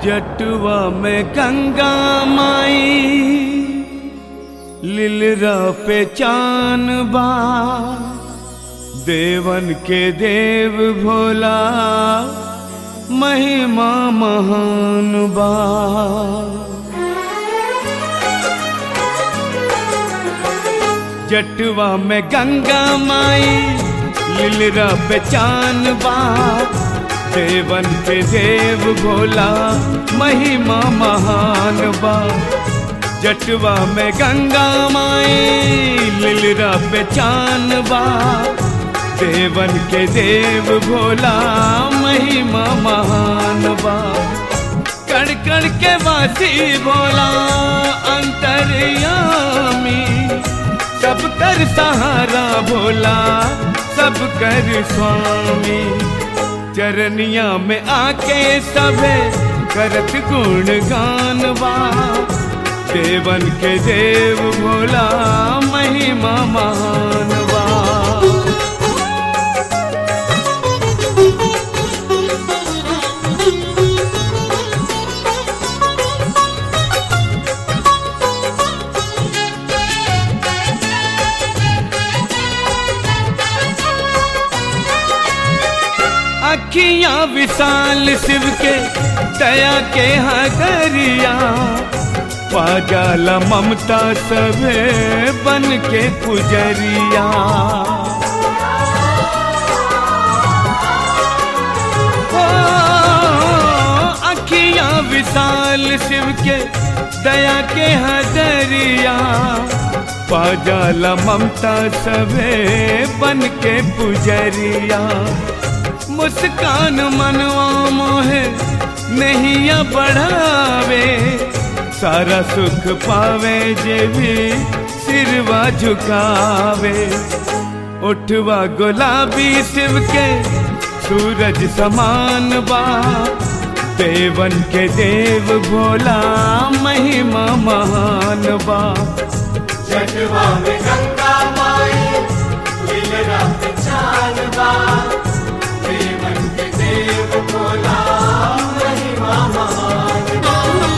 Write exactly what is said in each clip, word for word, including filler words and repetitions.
जटुआ में गंगा माई लिलरा पे चान बा, देवन के देव भोला महिमा महान बा। जटुआ में गंगा माई लिलरा पे चान बा, देवन के देव भोला महिमा महान बा। जटुआ में गंगा माई लिलरा पे चान बा, देवन के देव भोला महिमा महान बा। कण कण के वासी भोला अंतर्यामी, सब कर सहारा भोला सब कर स्वामी। चरनिया में आके सबे करत गुण गान बा, देवन के देव भोला महिमा महान बा। अखियां विशाल शिव के दया के हगरिया, पाजाला ममता सभे बन के पुजरिया। ओ अखियां विशाल शिव के दया के हगरिया, पाजाला ममता सभे बन के पुजरिया। मुस्कान मनवा मोहे नैया बढ़ावे, सारा सुख पावे जे भी सिरवा झुकावे। उठवा गुलाबी शिव के सूरज समान बा, देवन के देव भोला महिमा महान बा। जटुआ में गंगा माई लिलरा पे चान बा, देवन के देव भोला महिमा महान बा।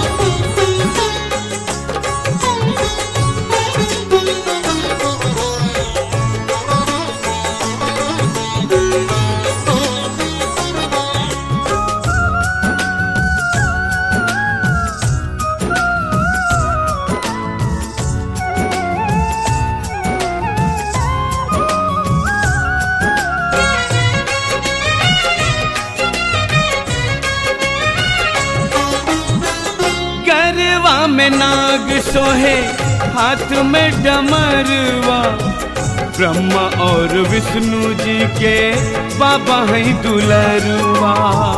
में नाग सोहे हाथ में डमरवा, ब्रह्मा और विष्णु जी के बाबा है दुलरुआ।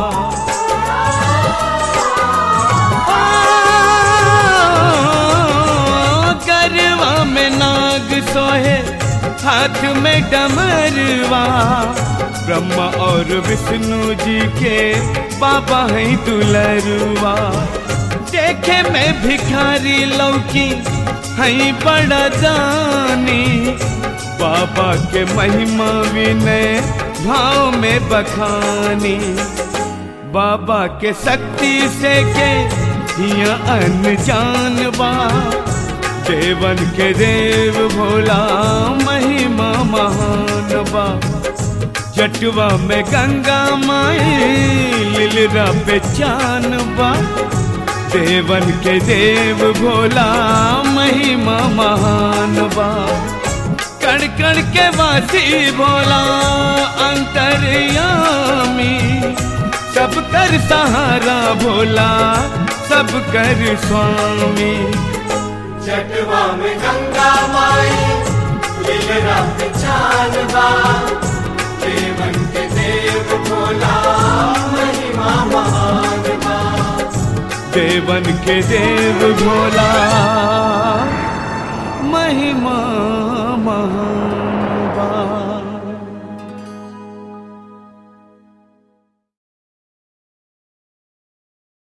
गरवा में नाग सोहे हाथ में डमरवा, ब्रह्मा और विष्णु जी के बाबा है दुलरुआ। देखे में भिखारी लौकी हई बड़ा दानी, बाबा के महिमा विनय भाव में बखानी। बाबा के शक्ति से के हिया अनजान बा, देवन के देव भोला महिमा महान बा। जटुआ में गंगा माई लिलरा पे चान बा, देवन के देव भोला महिमा महान बा। कण कण के वासी भोला अंतर्यामी, सब कर सहारा भोला सब कर स्वामी। जटुआ में गंगा माई लिलरा पे चान बा, देवन के देव भोला महिमा महान बा। देवन के देव भोला महिमा महान बा।